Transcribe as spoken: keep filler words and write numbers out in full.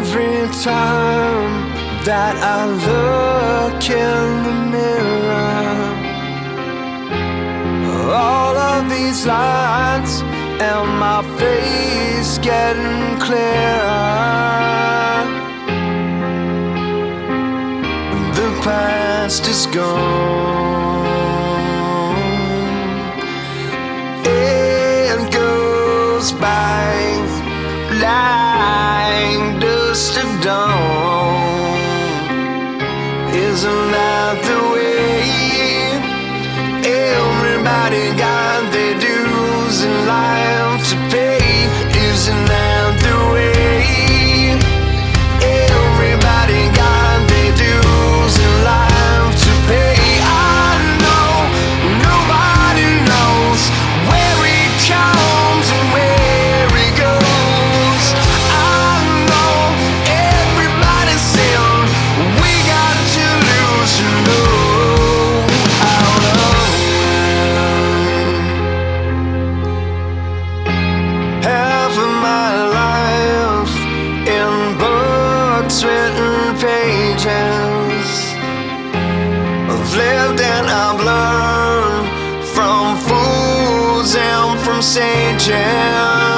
Every time that I look in the mirror, all of these lights and my face getting clearer. The past is gone. It goes by like dust of dawn. Isn't that the way? Everybody got their dues in life to pay. Isn't that the way? Everybody got their dues in life to pay. I know nobody knows where it comes and where it goes. I know everybody's saying we got to lose to know how to win. Half of my life in books, written pages. I've lived and I've learned from fools and from sages.